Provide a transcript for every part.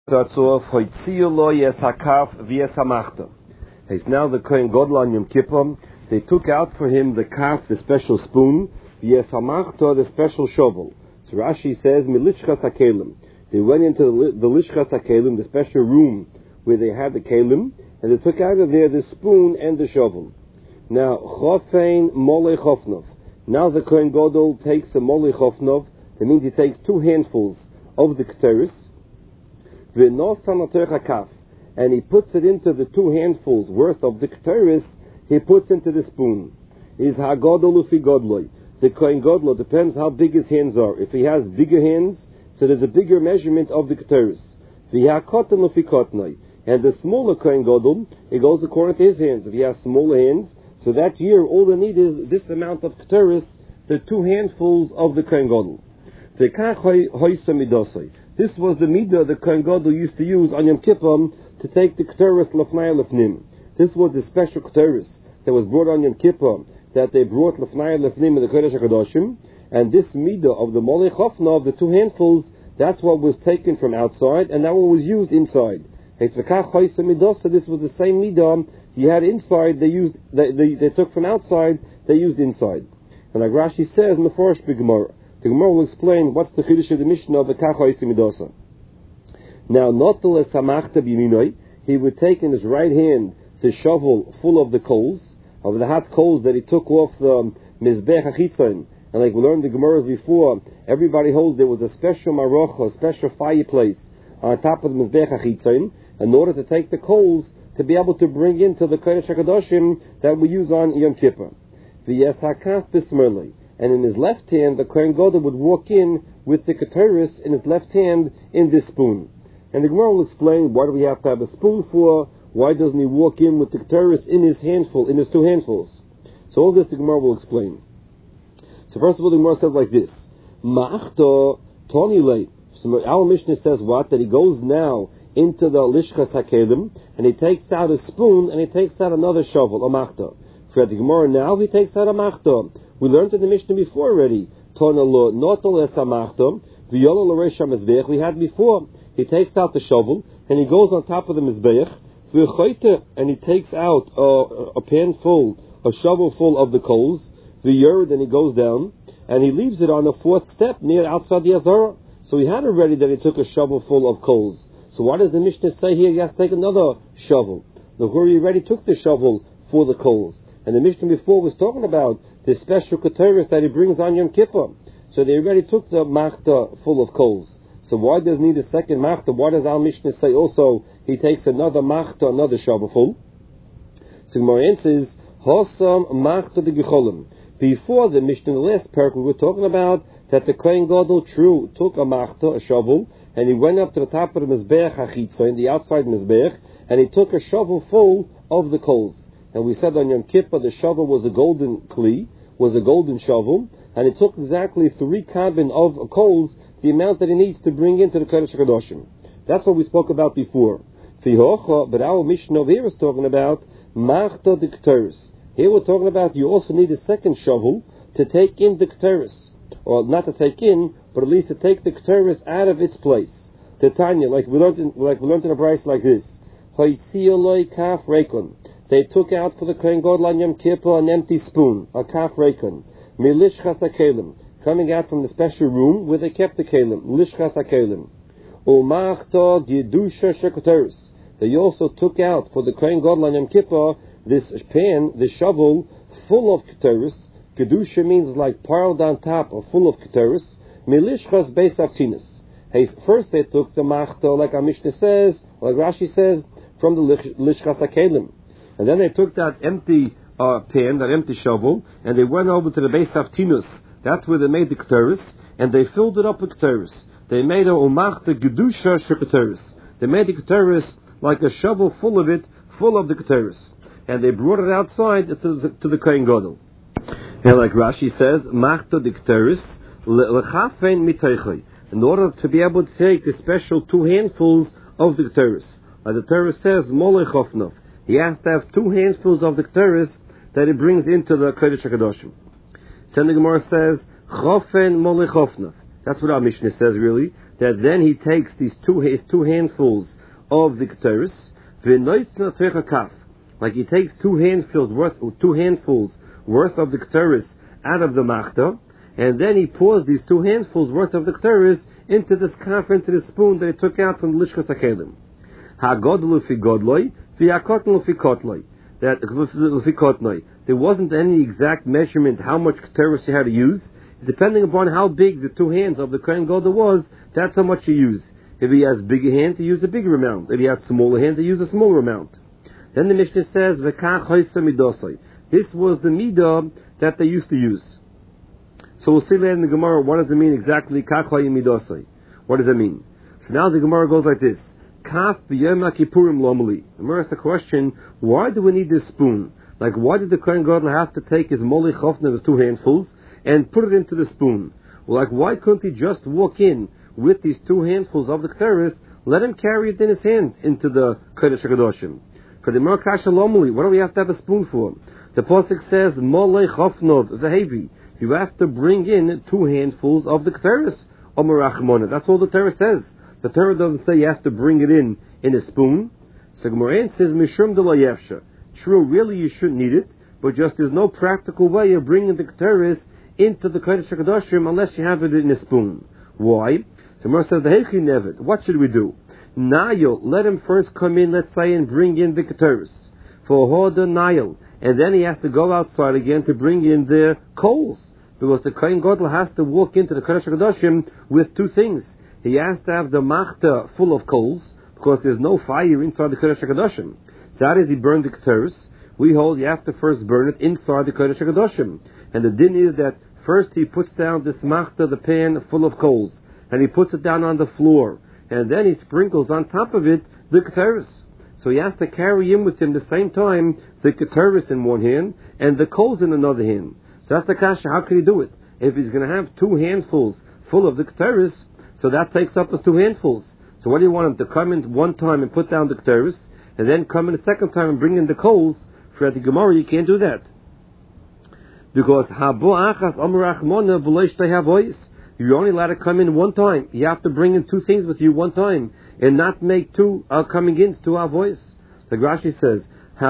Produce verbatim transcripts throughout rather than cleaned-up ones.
starts off, Hoitziu lo yes hakaf v'yes hamachta. He's now the Kohen Gadol on Yom Kippur. They took out for him the kaf, the special spoon, v'yes hamachta, the special shovel. So Rashi says, milishchas hakelim. They went into the, the lishchas hakelim, the special room where they had the kelim, and they took out of there the spoon and the shovel. Now, chofein molei chofnov. Now the Kohen Gadol takes a molei chofnov. That means he takes two handfuls of the keteris, and he puts it into the two handfuls worth of the keteris. He puts into the spoon. Is hagadol ufi godloi. The Kohen Gadol depends how big his hands are. If he has bigger hands, so there's a bigger measurement of the keteris. V'hakotan ufi kotnoi. And the smaller Kohen Gadol, it goes according to his hands. If he has smaller hands, so that year all they need is this amount of keteris, the two handfuls of the Kohen Gadol. This was the midah the Kohen Gadol used to use on Yom Kippur to take the keteris lefnai lefnim. This was the special keteris that was brought on Yom Kippur, that they brought lefnai lefnim in the Kodesh HaKadoshim, and this midah of the molei chofna, of the two handfuls, that's what was taken from outside, and that one was used inside. This was the same midah you had inside, they used, they, they, they took from outside, they used inside. And like Rashi says, Meforish b'Gemara, the Gemara will explain what's the chiddush of the Mishnah of the kacha isimidosa. Now, notel es hamachta b'yaminoi, he would take in his right hand the shovel full of the coals, of the hot coals that he took off the mizbech hachitzon. And like we learned the Gemaras before, everybody holds there was a special maroch, a special fireplace on top of the mizbech hachitzon, in order to take the coals to be able to bring into the Kodesh HaKadoshim that we use on Yom Kippur. V'yes hakaf b'smerli. And in his left hand, the Kohen Gadol would walk in with the keteris in his left hand in this spoon. And the Gemara will explain, why do we have to have a spoon for? Why doesn't he walk in with the keteris in his handful, in his two handfuls? So all this the Gemara will explain. So first of all, the Gemara says like this: Ma'achta toni lei. So our Mishnah says what? That he goes now into the lishchas hakelim and he takes out a spoon and he takes out another shovel, a machta. For the Gemara now, he takes out a machta. We learned in the Mishnah before already. We had before. He takes out the shovel and he goes on top of the mizbeach and he takes out a, a pan full, a shovel full of the coals. And he goes down and he leaves it on the fourth step near outside the Azara. So he had already that he took a shovel full of coals. So why does the Mishnah say here he has to take another shovel? The Huri already took the shovel for the coals. And the Mishnah before was talking about the special keteris that he brings on Yom Kippur. So they already took the machta full of coals. So why does he need a second machta? Why does our Mishnah say also he takes another machta, another shovel full? So Gemara answers, Hosam machta de gecholim. Before the Mishnah, the last parak, we were talking about that the Kohen Gadol true took a machta, a shovel, and he went up to the top of the mizbeach hachitza, in the outside mizbeach, and he took a shovel full of the coals. And we said on Yom Kippur the shovel was a golden kli, was a golden shovel, and it took exactly three kabin of coals, the amount that he needs to bring into the Kodesh HaKadoshim. That's what we spoke about before. But our Mishnah over here is talking about machta de keteris. Here we're talking about you also need a second shovel to take in the keteris, or not to take in, but at least to take the keteris out of its place. Titania, like we learned in, like we learned in a price like this. Kaf rekon. They took out for the Kohen Gadol on Yom Kippur an empty spoon, a kaf rekon, milishchas hakelim, coming out from the special room where they kept the kelim, lishchas hakelim. Umachta gedusha sheketeris. They also took out for the Kohen Gadol on Yom Kippur this pan, this shovel full of keteris. Gedusha means like piled on top or full of keteris. Milishchas beis avtinas. Hey, first they took the machta, like our Mishnah says, like Rashi says, from the lishchas hakelim. And then they took that empty uh, pan, that empty shovel, and they went over to the Beis Avtinus. That's where they made the keteris, and they filled it up with keteris. They made a umachta gedusha sheketeris. They made the keteris like a shovel full of it, full of the keteris. And they brought it outside to the, to the Kohen Gadol. And like Rashi says, machta de keteris lechafein miteichai. In order to be able to take the special two handfuls of the keteris. Like the Torah says, molei chofnov. He has to have two handfuls of the keteris that he brings into the Kodesh HaKadoshim. Then the Gemara says, chofen molei chofnov. That's what our Mishnah says really. that then he takes these two his two handfuls of the Ketores, like he takes two handfuls worth two handfuls worth of the Ketores out of the Machta, and then he pours these two handfuls worth of the Ketores into this kaf, into the spoon that he took out from the Lishkas HaKelim. Ha-godlu fi godloi, fi-akotnu fi kotloi. That fi kotnoi. There wasn't any exact measurement how much Ketores you had to use. Depending upon how big the two hands of the Kohen Gadol was, that's how much you use. If he has bigger hands, he use a bigger amount. If he has smaller hands, he use a smaller amount. Then the Mishnah says, V'kach hoysa midosai. This was the midah that they used to use. So we'll see later in the Gemara, what does it mean exactly, kach hoyim midosai? What does it mean? So now the Gemara goes like this. Kaf b'yom kippurim lomali. The Gemara asks the question, why do we need this spoon? Like, why did the Kohen Gadol have to take his moli chofna, his two handfuls, and put it into the spoon? Well, like, why couldn't he just walk in with these two handfuls of the Ketores, let him carry it in his hands into the Kodesh HaKadoshim? For the Gemara kasha lomali, what do we have to have a spoon for? The Pasuk says, moli chofnov v'hevi. You have to bring in two handfuls of the Ketores, Omer Rachmona. That's all the Torah says. The Torah doesn't say you have to bring it in in a spoon. So Gemara says, Mishum de la yefsha. True, really you shouldn't need it, but just there's no practical way of bringing the Ketores into the Kodesh HaKadoshim unless you have it in a spoon. Why? So Gemara says, the Heichi Nevet. What should we do? Nayel, let him first come in, let's say, and bring in the Ketores. For Hoda Nayel. And then he has to go outside again to bring in the coals. Because the Kohen Gadol has to walk into the Kodesh HaKadoshim with two things. He has to have the Machta full of coals, because there's no fire inside the Kodesh HaKadoshim. So how does he burn the Ketores? We hold you have to first burn it inside the Kodesh HaKadoshim. And the din is that first he puts down this Machta, the pan full of coals, and he puts it down on the floor. And then he sprinkles on top of it the Ketores. So he has to carry in with him the same time the Ketores in one hand and the coals in another hand. So that's the kasha. How can he do it? If he's going to have two handfuls full of the Ketores, so that takes up as two handfuls. So what do you want him to come in one time and put down the Ketores, and then come in a second time and bring in the coals? For the Gemara, you can't do that. Because you're only allowed to come in one time. You have to bring in two things with you one time, and not make two uh, coming in to our voice. The Rashi says,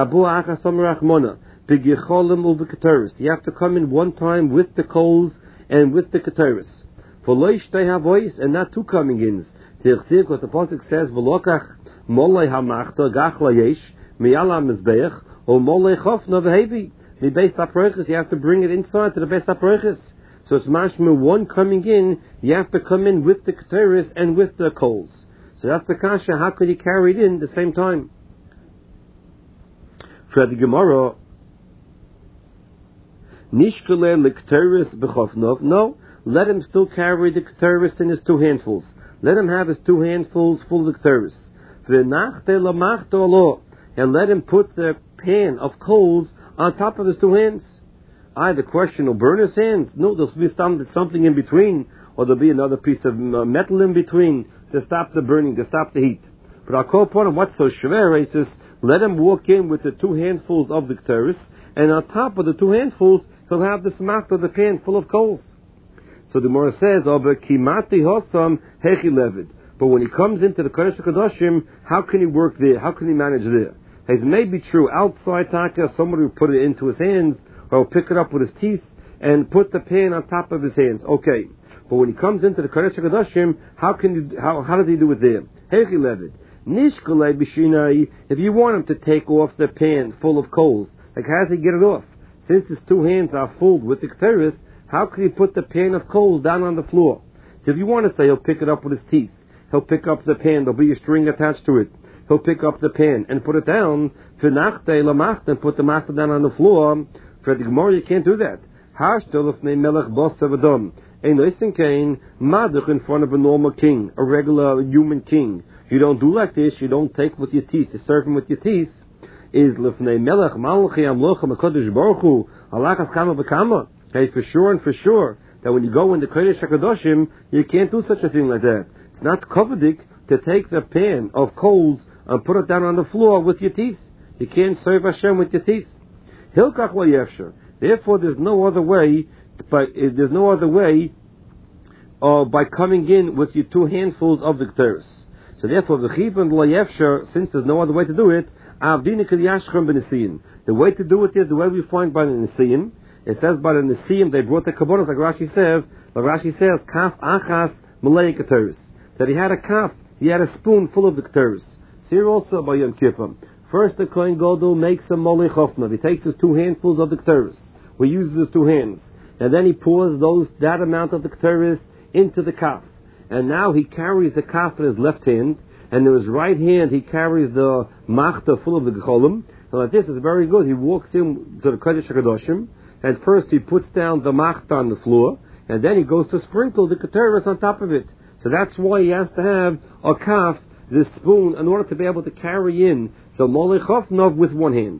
you have to come in one time with the coals and with the Ketores. For loish they have voice and not two coming in. Because the Pasuk says, "V'lokach molei hamachta gach layesh miyala mizbeach or molei chofna v'hevi." The base haproiches, you have to bring it inside to the base haproiches. So it's mashma one coming in. You have to come in with the Ketores and with the coals. So that's the kasha. How could he carry it in at the same time? For the Gemara, nishkele l'Ketores b'chofnov. No. Let him still carry the Ketores in his two handfuls. Let him have his two handfuls full of the Ketores. And let him put the pan of coals on top of his two hands. I, the question will burn his hands. No, there'll be something in between, or there'll be another piece of metal in between to stop the burning, to stop the heat. But I'll call upon him, what's so shver, he says, let him walk in with the two handfuls of the Ketores, and on top of the two handfuls, he'll have the smack of the pan full of coals. So the Gemara says, kimati hosam hechi levid. But when he comes into the Kodesh HaKadoshim, how can he work there? How can he manage there? It may be true outside Taka, somebody will put it into his hands, or pick it up with his teeth, and put the pan on top of his hands. Okay. But when he comes into the Kodesh HaKadoshim, how can you, how, how does he do it there? Hechi levid. Nishkalei b'shinai. If you want him to take off the pan full of coals, like how does he get it off? Since his two hands are full with the Ketores, how can he put the pan of coals down on the floor? So if you want to say he'll pick it up with his teeth, he'll pick up the pan, there'll be a string attached to it. He'll pick up the pan and put it down, v'nachtei lamachta, and put the master down on the floor. For the Gemara, you can't do that. Hashtelefnei melech bos avadam. Ein oisin kain, maduch in front of a normal king, a regular human king. You don't do like this, you don't take with your teeth, you serve him with your teeth. Is lefnei melech malchi amlocha mekadosh baruch hu, alachas kama v'kama. Hey, for sure and for sure, that when you go in the Kodesh HaKadoshim, you can't do such a thing like that. It's not kovedik to take the pan of coals and put it down on the floor with your teeth. You can't serve Hashem with your teeth. Hilkach lo yefsher. Therefore, there's no other way, but there's no other way uh, by coming in with your two handfuls of the Ketores. So therefore, the Chiv and Layefsher, since there's no other way to do it, the way to do it is the way we find by the Nesiim. It says by the Nesiim, they brought the Kabbalah, like Rashi says, like Rashi says, Kaf Achas Malay Ketores. That he had a kaf, he had a spoon full of the Ketores. So here also by Yom Kippur. First the Kohen Gadol makes a Molei Chofnav. He takes his two handfuls of the Ketores. He uses his two hands. And then he pours those that amount of the Ketores into the kaf. And now he carries the kaf in his left hand, and in his right hand he carries the machta full of the gecholim. And like this is very good. He walks in to the Kodesh HaKadoshim, and first he puts down the machta on the floor, and then he goes to sprinkle the Ketores on top of it. So that's why he has to have a kaf, this spoon, in order to be able to carry in the Molei Chofnav with one hand.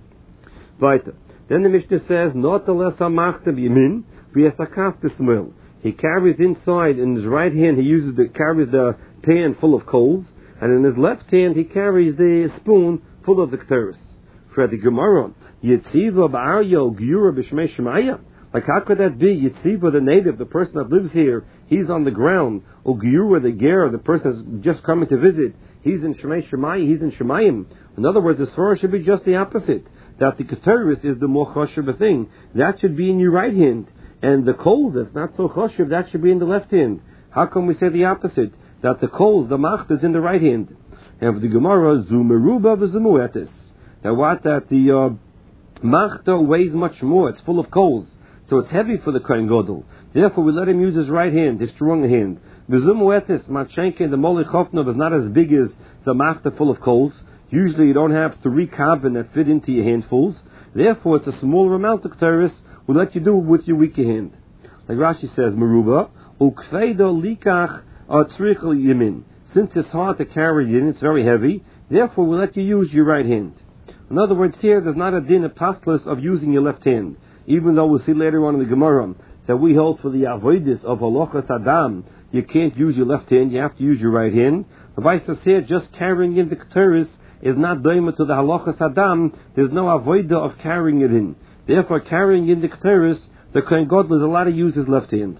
Weiter. Then the Mishnah says, not the less machta b'yamin, v'yes a kaf b'smil. He carries inside, in his right hand, he uses the, carries the pan full of coals, and in his left hand, he carries the spoon full of the Ketores. For the Gemara, Yitziva ba'aryo gyura b'shmei shemaya. Like, how could that be? Yitziva, the native, the person that lives here, he's on the ground. Or gyura, the ger, the person that's just coming to visit, he's in shemei shemaya, he's in shemayim. In other words, the svara should be just the opposite. That the Ketores is the more choshev thing. That should be in your right hand. And the coals that's not so choshev, that should be in the left hand. How come we say the opposite? That the coals, the macht, is in the right hand. And for the Gemara, zumeruba v'zumuetis. Now what? That the uh, machta weighs much more. It's full of coals. So it's heavy for the Kohen Gadol. Therefore we let him use his right hand, his strong hand. V'zumuetis, machenke, the Molei Chofnav is not as big as the machta full of coals. Usually you don't have three carbon that fit into your handfuls. Therefore it's a smaller amount of Ketores. We'll let you do it with your weaker hand. Like Rashi says, Meruba, ukfeido likach tzrichel yamin. Since it's hard to carry it in, it's very heavy, therefore we'll let you use your right hand. In other words, here there's not a din of pastless of using your left hand. Even though we'll see later on in the Gemara that we hold for the avoidus of halachas adam, you can't use your left hand, you have to use your right hand. The vice says here, just carrying in the Ketores is not doima to the halachas adam, there's no avoida of carrying it in. Therefore, carrying in the Ketores, the Kohen Gadol is allowed to use his left hand.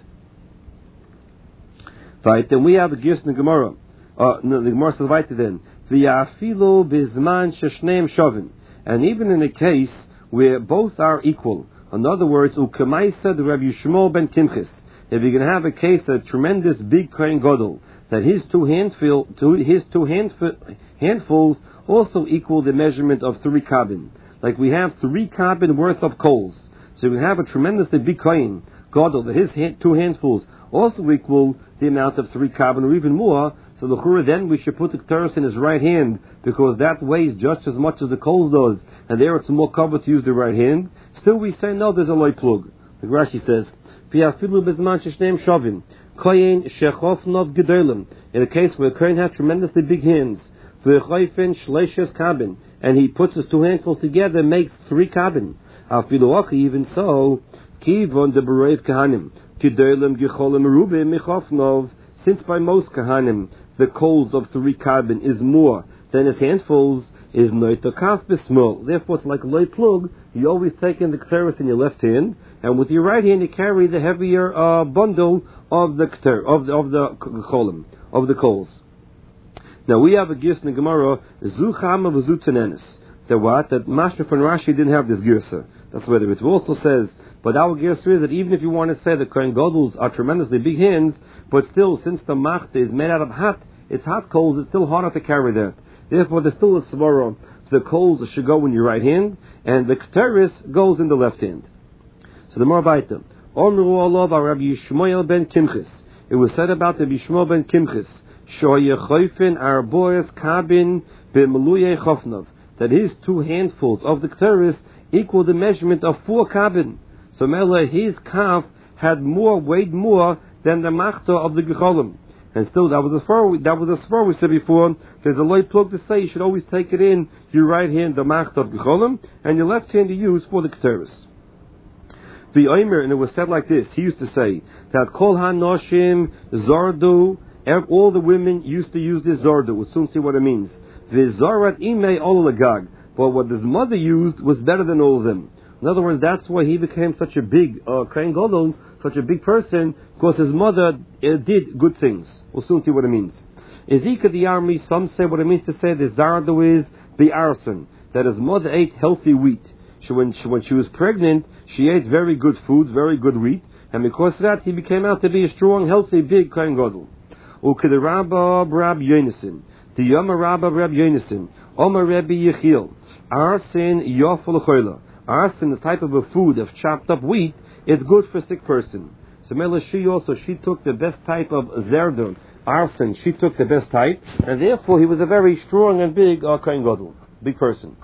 Right, then we have a gis in the Gemara. Uh, no, the Gemara says right then. V'yafilu bizman sheshneim shovin. And even in a case where both are equal, in other words, ukemaisa the Rabbi Yishmael ben Kimchis, if you're going to have a case, a tremendous big Kohen Gadol, that his two handful, his two handful, handfuls also equal the measurement of three kabin. Like we have three kabin worth of coals. So we have a tremendously big Kohen Gadol, that his hand, two handfuls also equal the amount of three kabin or even more. So the chura then we should put the Ketores in his right hand, because that weighs just as much as the coals does, and there it's more cover to use the right hand. Still we say no, there's a loy plug. Like Rashi says, V'yafilu bezman sheshneim shovin. Kohen shechofnov gedolim. In a case where the Kohen has tremendously big hands, v'chayfen shleishes kabin, and he puts his two handfuls together and makes three kabin. Afilu even so, kivon de bereiv kahanim, gedolim gecholim merubim michofnov. Since by most kahanim the coals of three kabin is more than his handfuls, is noitokaf b'smol. Therefore, it's like a loy plug. You always take in the Ketores in your left hand, and with your right hand you carry the heavier uh, bundle of the Keter, of the of the cholim, of the coals. Now we have a gis in the Gemara, zuchama v'zutenenis. That what? That Mashna from Rashi didn't have this girsa. That's what it also says. But our girsa is that even if you want to say the Kohen Gadol's are tremendously big hands, but still, since the machta is made out of hot, it's hot coals, it's still harder to carry that. Therefore, there's still a svara. The coals should go in your right hand, and the Ketores goes in the left hand. So the more baita. Omru olav Rabbi Yishmael ben Kimchis. It was said about the Yishmael ben Kimchis, shoyechayfen arboes kabin b'meluye chofnav, that his two handfuls of the Ketores equal the measurement of four kabin. So Mela, his kaf had more, weighed more than the machta of the gecholim. And still, that was a spur. That was a spur we said before. There's a light plug to say you should always take it in your right hand, the machta of gecholim, and your left hand you use for the Ketores. The Omer, and it was said like this. He used to say that kol hanoshim zardu. All the women used to use this zardu. We'll soon see what it means. V'zarat imei ol lagag. But what his mother used was better than all of them. In other words, that's why he became such a big uh, Kohen Gadol, such a big person because his mother uh, did good things. We'll soon see what it means. Ezika the army, some say what it means to say the zardo is the arson, that his mother ate healthy wheat. She, when, she, when she was pregnant, she ate very good foods, very good wheat, and because of that, he became out to be a strong, healthy, big Kohen Gadol. Ukid Rabba Rab Yonason, the Yoma Rabba Rab Yonason, Omer Rebbe Yechiel, arson yofel choila. Arson, the type of a food of chopped up wheat, it's good for a sick person. So Mela, she also, she took the best type of zerdon, arson, she took the best type, and therefore he was a very strong and big uh, Kohen Gadol, big person.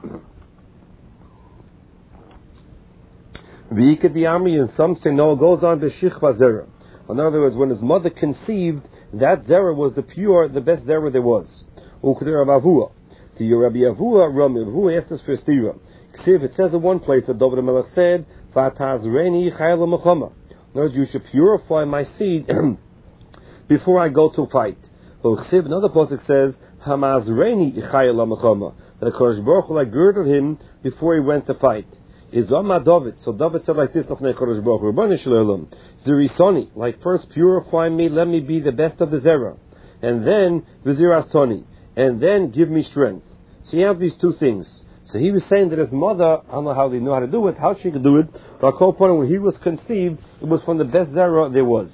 V'ikad the army, and some say no, it goes on to shichva zera. In other words, when his mother conceived, that zera was the pure, the best zera there was. Ukad Rabbi Avua. The Rabbi Avua, Rabbi Avua asked us for a stira. It says in one place that David Melech said, "Vatazreni chayla mechama." In other words, you should purify my seed before I go to fight. But another pasuk says, "Hamazreni chayla mechama." That Hakadosh Baruch Hu like girded him before he went to fight. Is Zama David. So David said like this, Lefnei Hakadosh Baruch Hu, Rabbanu Shalom, Zirisoni, like first purify me, let me be the best of the zera, and then Vizirastoni, and then give me strength. So you have these two things. So he was saying that his mother, I don't know how they knew how to do it, how she could do it, but at the point when he was conceived, it was from the best zera there was.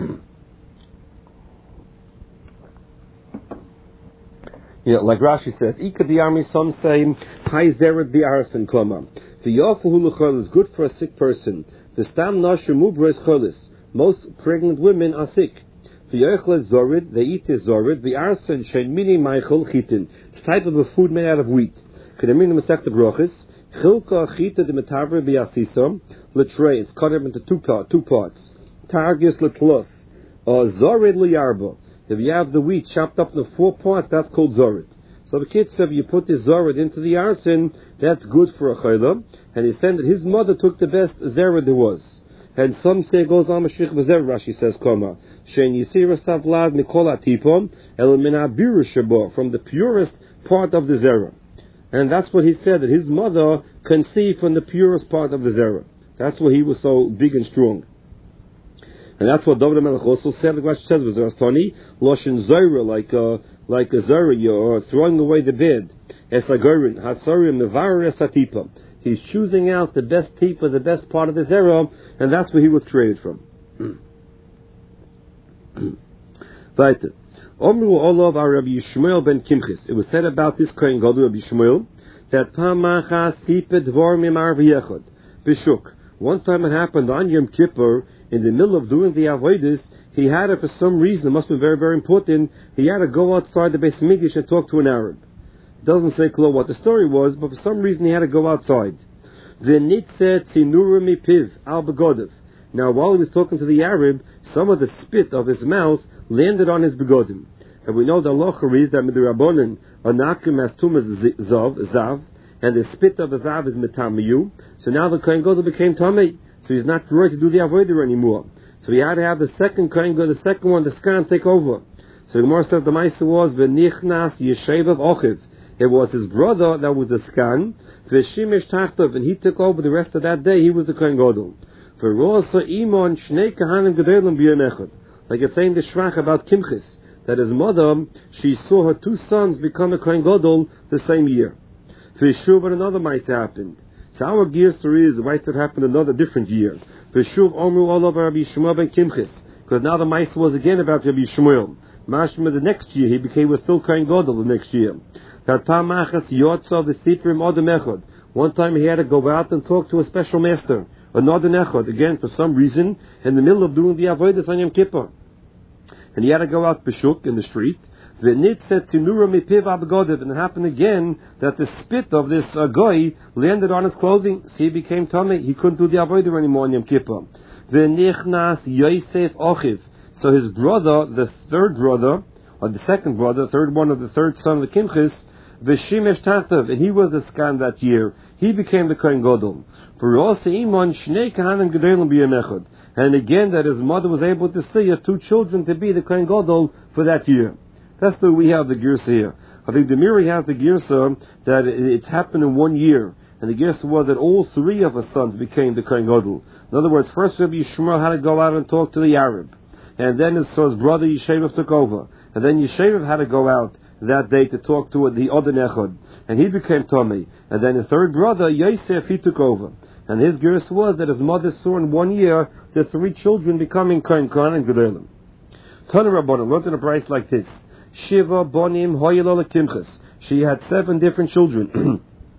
Yeah, like Rashi says, Ika the army, some say, Hai zeret bi arson koma. The yafuhu l'chol is good for a sick person. The stam nashim ubres cholis. Most pregnant women are sick. The yochel zorid, they eat is zorid. The arson shein mini maichol chitin. It's type of a food made out of wheat. Kedamina masechta brochis. Chilka chita de metavre biasisom. L'trei, it's cut up into two, part, two parts. Targis l'tlos. Or zorid l'yarbo. If you have the wheat chopped up into four parts, that's called zorid. So the kid said, you put this zorid into the arson, that's good for a chayla. And he said that his mother took the best zera there was. And some say it goes on Mashiach V'zer, Rashi says, Koma. Shein yisira savlad mikol atipom, el min abiru shabo, from the purest part of the zera. And that's what he said, that his mother conceived from the purest part of the zera. That's why he was so big and strong. And that's what David HaMelech also said, like Rashi says, V'zerastoni, loshin zoira, like a, like a zera, you're throwing away the bed. Esagorin, hasorim, mevar esatipa. He's choosing out the best tipa, the best part of the zera, and that's where he was created from. Weiter. Omru Olav our Rabbi Yishmael ben Kimchis. It was said about this Kohen Gadol, Rabbi Yishmael, that Pamacha sipet dvar mimar v'yechad. Bishuk. One time it happened on Yom Kippur, in the middle of doing the avodas, he had to, for some reason, it must be very, very important, he had to go outside the Beis Mikdash and talk to an Arab. It doesn't say clear what the story was, but for some reason he had to go outside. V'nitzeh tzinura mipiv al begodav. Now, while he was talking to the Arab, some of the spit of his mouth landed on his begodim. And we know the halacha is that midrabanan anakim as tumas zav, zav, and the spit of the zav is metamiyu. So now the Kohen Gadol became tamei. So he's not right to do the avodah anymore. So he had to have the second Kohen Gadol, the second one, the skan, take over. So the Gemara says the Maisa was v'nichnas yeshevav ochiv. It was his brother that was the skan, v'shimish tachtov, and he took over the rest of that day. He was the Kohen Gadol. V'rosa imon shnei kahanim gedolim b'yom echad. Like it's saying the Shrach about Kimchis, that his mother, she saw her two sons become a Kohen Gadol the same year. V'shuv, but another Maisa happened. So our Girsur is the Maisa that happened another different year. V'shuv omru all over Rabbi Shmuel ben Kimchis, because now the Maisa was again about Rabbi Shmuel. Mashma the next year he became was still Kohen Gadol the next year. That Tamachas Yotza the Siprim Odem Echad. One time he had to go out and talk to a special master, another Echad, again for some reason in the middle of doing the avodas on Yom Kippur, and he had to go out b'shuk in the street. And it happened again that the spit of this uh, guy landed on his clothing, so he became tummy. He couldn't do the avodah anymore on Yom Kippur. V'nichnas Yosef Ochiv. So his brother, the third brother, or the second brother, third one of the third son of the Kimchis, V'shimesh Tatav, and he was the skan that year. He became the Kohen Gadol. And again, that his mother was able to see her two children to be the Kohen Gadol for that year. That's the we have the Girsa here. I think the Miri has the Girsa that it's happened in one year. And the Gersa was that all three of his sons became the Kohen Gadol. In other words, first Rabbi Yishmael had to go out and talk to the Arab. And then his, so his brother Yeshevav took over. And then Yeshevav had to go out that day to talk to the other Echad. And he became Tomei. And then his third brother, Yosef, he took over. And his Gersa was that his mother saw in one year the three children becoming Kohen Kohen and Gedolim. Tana Rabbanan learned in a price like this. Shiva Bonim Hoyel Kimchas. She had seven different children.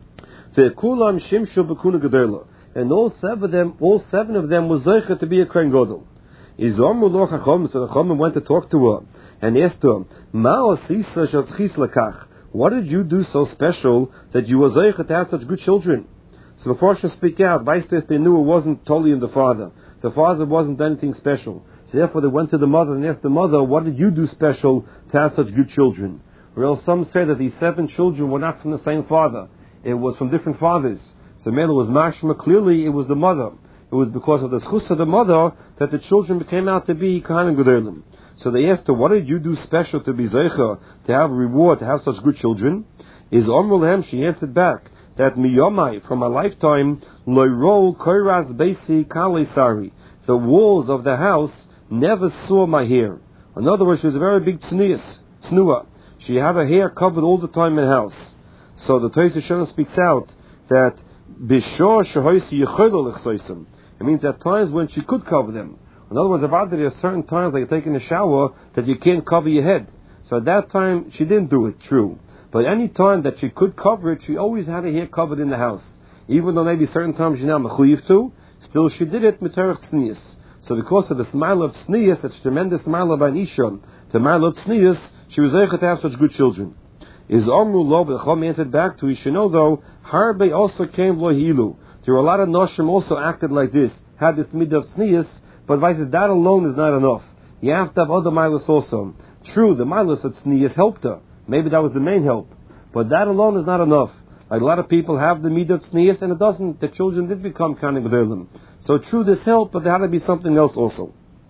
Ve'kulam Shimshu B'kuna Gedola. And all seven of them, all seven of them was Zeicha to be a Kohen Gadol. Izomu lo Chacham, so the Chacham went to talk to her and asked her, Ma osisa shazchis lekach. What did you do so special that you were Zeicha to have such good children? So the Farshim speak out. Vaistes, they knew it wasn't totally in the father. The father wasn't anything special. So therefore they went to the mother and asked the mother, what did you do special to have such good children? Or else some say that these seven children were not from the same father. It was from different fathers. So Mela was mashma, clearly it was the mother. It was because of the schus of the mother that the children became out to be Kohen Gedolim. So they asked her, what did you do special to be Zeicha, to have a reward, to have such good children? Is Omrul Hem, she answered back, that miyomai, from a lifetime, loyrol koiras beisi kale sari, the walls of the house never saw my hair. In other words, she was a very big tznius, tznuah. She had her hair covered all the time in the house. So the Torah Shana speaks out that bishor shehoisi yichol lechsoisim. It means at times when she could cover them. In other words, about there are certain times, like taking a shower, that you can't cover your head. So at that time, she didn't do it, true. But any time that she could cover it, she always had her hair covered in the house. Even though maybe certain times she's not mechuyev to, still she did it miterach tznius. So because of the smile of tznius, that's tremendous smile of an isha, the smile of tznius, she was able to have such good children. Is Amru Lo, but Chum answered back to Ishino though, Harbe also came Lo Hilu. There were a lot of Noshim also acted like this, had this mid of tznius, but vice that alone is not enough. You have to have other milas also. True, the milas of tznius helped her. Maybe that was the main help. But that alone is not enough. Like a lot of people have the midah of tznius, and it doesn't. The children did become Kohen Gedolim. So true, this helped, but there had to be something else also.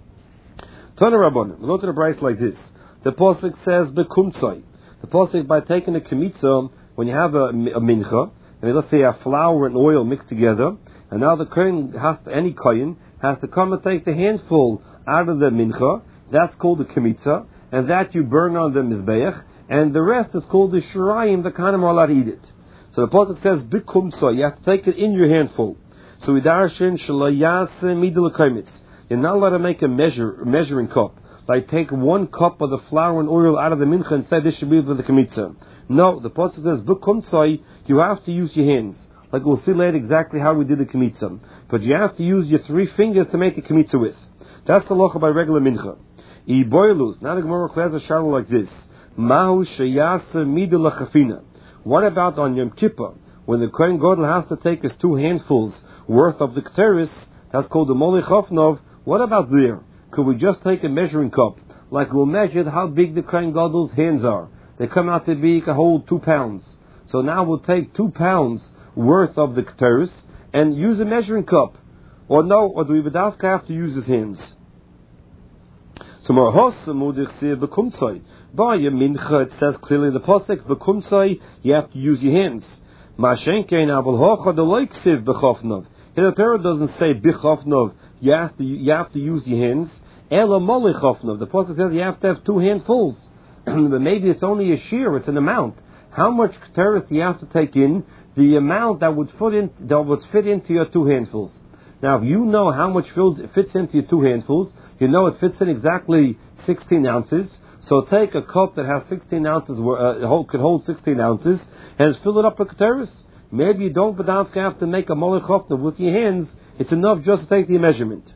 Tana Rabbanan, we go to the Bryce like this. The Pasuk says, Bekumtzai. The Pasuk, by taking a kemitza, when you have a, a mincha, and let's say a flour and oil mixed together, and now the kohen has to, any kohen, has to come and take the handful out of the mincha, that's called the kemitza, and that you burn on the mizbeach, and the rest is called the shirayim, the kind of are allowed to eat it. So the Pasuk says, Bekumtzai, you have to take it in your handful. So we darshan shalayase midul kaimitz. You're not allowed to make a measure, a measuring cup. Like take one cup of the flour and oil out of the mincha and say this should be for the kemitza. No, the Pasuk says, Bekumtzai, you have to use your hands. Like we'll see later exactly how we did the kemitza. But you have to use your three fingers to make the kemitza with. That's the locha by regular mincha. Iboilus, now the Gemara clears a shadow like this. Mahu sheyase midul lachafina. What about on Yom Kippur, when the Kohen Gadol has to take his two handfuls worth of the keteris, that's called the molech hofnov. What about there? Could we just take a measuring cup, like we'll measure how big the Kohen Gadol's hands are? They come out to be a whole two pounds. So now we'll take two pounds worth of the keteris and use a measuring cup. Or no, or do we have to use his hands? So bekumtzai. By your mincha, it says clearly in the pasuk, bekumtzai, you have to use your hands. Mashenkein abul hocha the leiksiv bechofnov. The Torah doesn't say bechofnov. You have to you have to use your hands. Ela molechofnov. The pasuk says you have to have two handfuls. But maybe it's only a shear. It's an amount. How much keteris do you have to take in? The amount that would fit in that would fit into your two handfuls. Now, if you know how much fills, fits into your two handfuls, you know it fits in exactly sixteen ounces. So take a cup that has sixteen ounces, uh, hold, could hold sixteen ounces, and fill it up with keteris. Maybe you don't but have to make a molech hofna with your hands. It's enough just to take the measurement.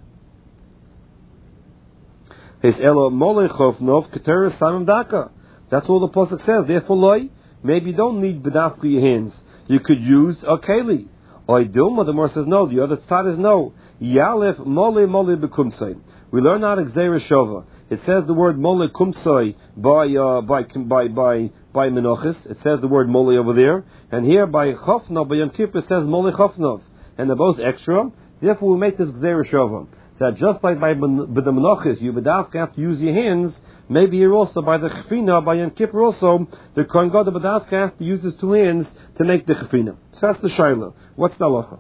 It's elo molech hofnov keteris samim daka. That's all the pasuk says. Therefore, loy, maybe you don't need bedafka your hands. You could use a keli. Or Dilma, the Gemara says no. The other side is no. Yalef mole mole bekumsei. We learn out Gzeira Shova. It says the word mole kumsei by uh, by by by by Menachis. It says the word mole over there, and here by Chofnov by Yom Kippur it says mole Chofnov, and they're both extra. Therefore, we make this Gzeira Shova that just like by the Menachis you would have to use your hands. maybe here also by the chefina, by Yom Kippur also, the Kohen Gadol Badavka has to use his two hands to make the chefina. So that's the shaila. What's the halacha?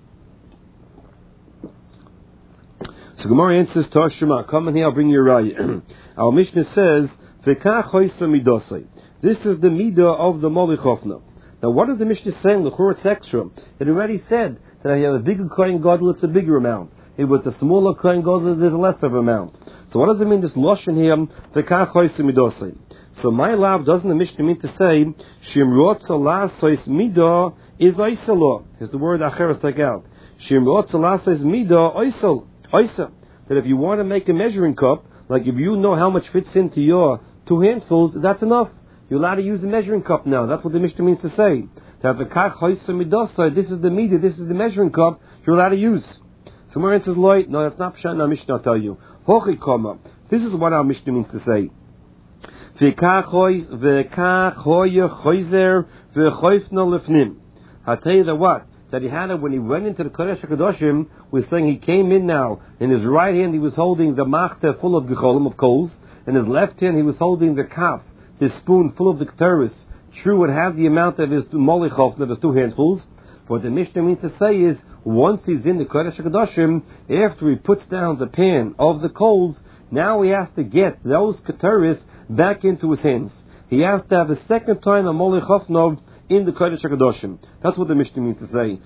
So Gemara answers, Toshima, come in here, I'll bring you a raya. Our Mishnah says, V'kach hoysa midosai. This is the midah of the Molichofna. Now what is the Mishnah saying? L'chor it's extra. It already said that I have a bigger Kohen Gadol, it's a bigger amount. If it's a smaller Kohen Gadol, there's a lesser amount. So what does it mean, this Lashon here, V'kach hoysa midosai? So my love, doesn't the Mishnah mean to say, Shimrot Salasois midah is oisalo? Here's the word acheres take out. Shimrot Salasois midah oisal. Oisa. That if you want to make a measuring cup, like if you know how much fits into your two handfuls, that's enough. You're allowed to use a measuring cup now. That's what the Mishnah means to say. That the kach hoysa midosai, this is the midah, this is the measuring cup you're allowed to use. So where answers Lloyd, no, that's not Pshat, our Mishnah, I'll tell you. Hochi koma. This is what our Mishnah means to say. V'kach hoy, v'kach hoya choyzer, v'choyfna lefnim. I'll tell you that what? That he had it when he went into the Kodesh HaKadoshim, we're saying he came in now, in his right hand he was holding the machta full of gecholim, of coals, in his left hand he was holding the kaf, the spoon full of the keteris. True, it had the amount of his molichof, of his two handfuls. What the Mishnah means to say is, once he's in the Kodesh HaKadoshim, after he puts down the pan of the coals, now he has to get those keteris back into his hands. He has to have a second time a molichofnov in the Kodesh HaKadoshim. That's what the Mishnah means to say.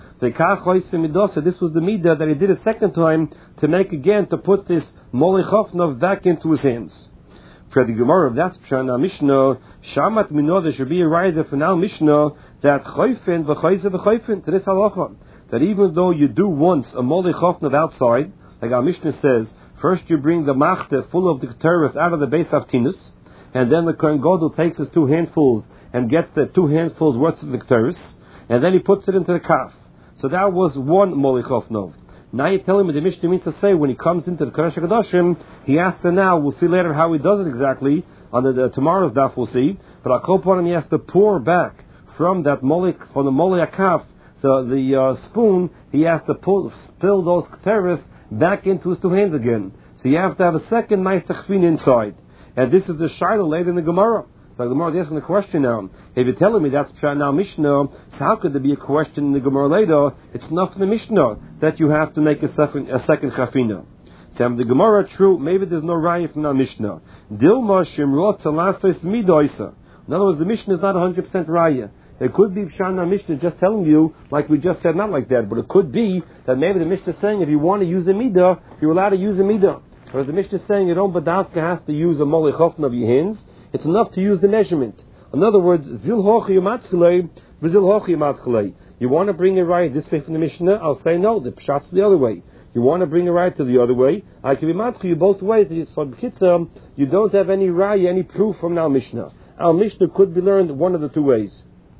This was the midah that he did a second time to make again, to put this molichofnov back into his hands. For the Gemara, that's Pshana Mishnah, Shamat Mino, there should be a rider for now Mishnah, that choyfen v'choyze v'choyfen, to this halacha. That even though you do once a molichofnov outside, like our Mishnah says, first you bring the machta full of the keteris out of the base of tinus, and then the Kohen Gadol takes his two handfuls and gets the two handfuls worth of the keteris, and then he puts it into the kaf. So that was one molichofnov. Now you're telling me the Mishnah means to say when he comes into the Kodesh HaKadoshim, he has to now, we'll see later how he does it exactly, on the, the tomorrow's daf we'll see, but I'll call upon him, he has to pour back from that molik, from the molik kaf, so the uh, spoon, he has to pull, spill those keteris back into his two hands again. So you have to have a second ma'aseh chefina inside. And this is the shaila later in the Gemara. So the Gemara is asking the question now. If you're telling me that's Pshat now Mishnah, so how could there be a question in the Gemara later? It's enough in the Mishnah that you have to make a second a second chafina. So the Gemara, true, maybe there's no raya from our Mishnah. Dilma shimrot talasos midoisa. In other words, the Mishnah is not one hundred percent raya. It could be Pshat now Mishnah just telling you, like we just said, not like that, but it could be that maybe the Mishnah is saying if you want to use a midah, you're allowed to use a midah. Or the Mishnah is saying you don't badavka has to use a molichofna of your hands. It's enough to use the measurement. In other words, zil hochi yamatzchalei, v'zil hochi yamatzchalei. You want to bring it right this way from the Mishnah? I'll say no. The pshat's the other way. You want to bring it right to the other way? I can be matchel you both ways. So b'kitzah, you don't have any raya, any proof from our Mishnah. Our Mishnah could be learned one of the two ways.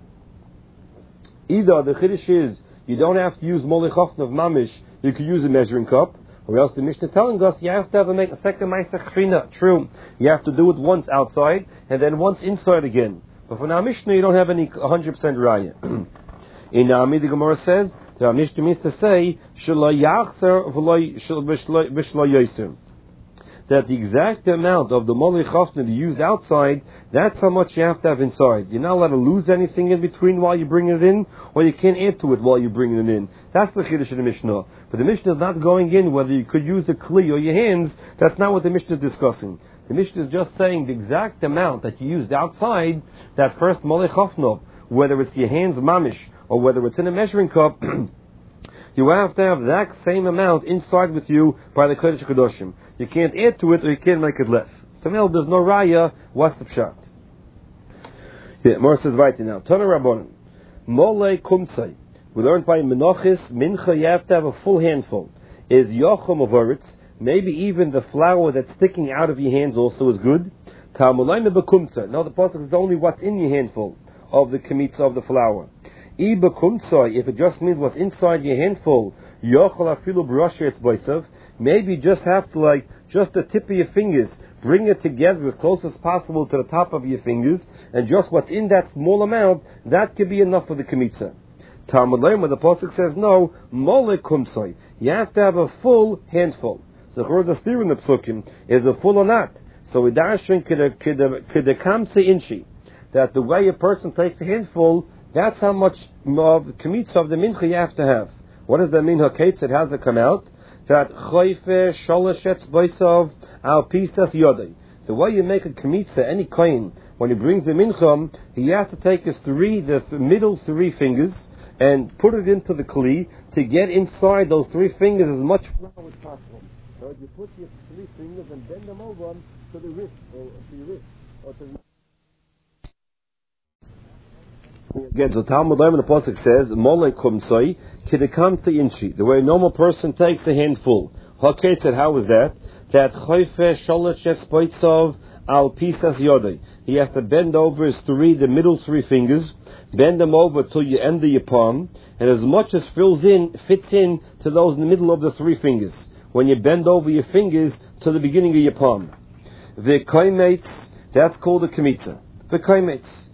Either the chiddush is you don't have to use molichofna of mamish. You could use a measuring cup. Or else the Mishnah telling us you have to have a make a second ma'aseh chefina. True, you have to do it once outside and then once inside again. But for now Mishnah you don't have any one hundred percent raya. In Nami the Gemara says the Mishnah means to say shelo yachzer v'shelo yoser. That the exact amount of the molichofna used outside, that's how much you have to have inside. You're not allowed to lose anything in between while you bring it in, or you can't add to it while you're bringing it in. That's the chiddush of the Mishnah. But the Mishnah is not going in whether you could use the kli or your hands. That's not what the Mishnah is discussing. The Mishnah is just saying the exact amount that you used outside, that first molichofna, whether it's your hands mamish, or whether it's in a measuring cup, you have to have that same amount inside with you by the Kodesh HaKadoshim. You can't add to it or you can't make it less. So now there's no raya. What's the pshat? Yeah, Mor says right now. Tana Rabbanan. Mole kumtzai. We learned by Menachis, Mincha, you have to have a full handful. Is Yochum of Oritz. Maybe even the flour that's sticking out of your hands also is good. Ta'amulayna bekumtzai. Now the pasuk is only what's in your handful of the kemitza of the flour. I bekumtzai, if it just means what's inside your handful, Yochel afilu b'rasher it's boisav. Maybe you just have to, like, just the tip of your fingers, bring it together as close as possible to the top of your fingers, and just what's in that small amount, that could be enough for the kemitza. Talmud Leim, the pasuk says no, mole kumsoi. You have to have a full handful. So the steer in the psukim is a full or not. So we darshan kedekamse inchi, that the way a person takes a handful, that's how much of the kamitza of the mincha you have to have. What does that mean? Haketzet, how does it come out? That choife sholeshet boisov al pisas yodai. The way you make a kamitza, any coin, when he brings the mincha, he has to take his three, the middle three fingers, and put it into the kli to get inside those three fingers as much flour as possible. So you put your three fingers and bend them over to the wrist, or to your wrist, or to the... Again, so Talmud Leim in the Pasuk says, Molei kumsoi kidekamte inchi. The way a normal person takes a handful. Hakei said, how is that? That choife sholeshes poitzov al pisas yodai. He has to bend over his three, the middle three fingers, bend them over till you end of your palm, and as much as fills in, fits in to those in the middle of the three fingers. When you bend over your fingers to the beginning of your palm. The kaimetz, that's called a kamitza. The kaimetz.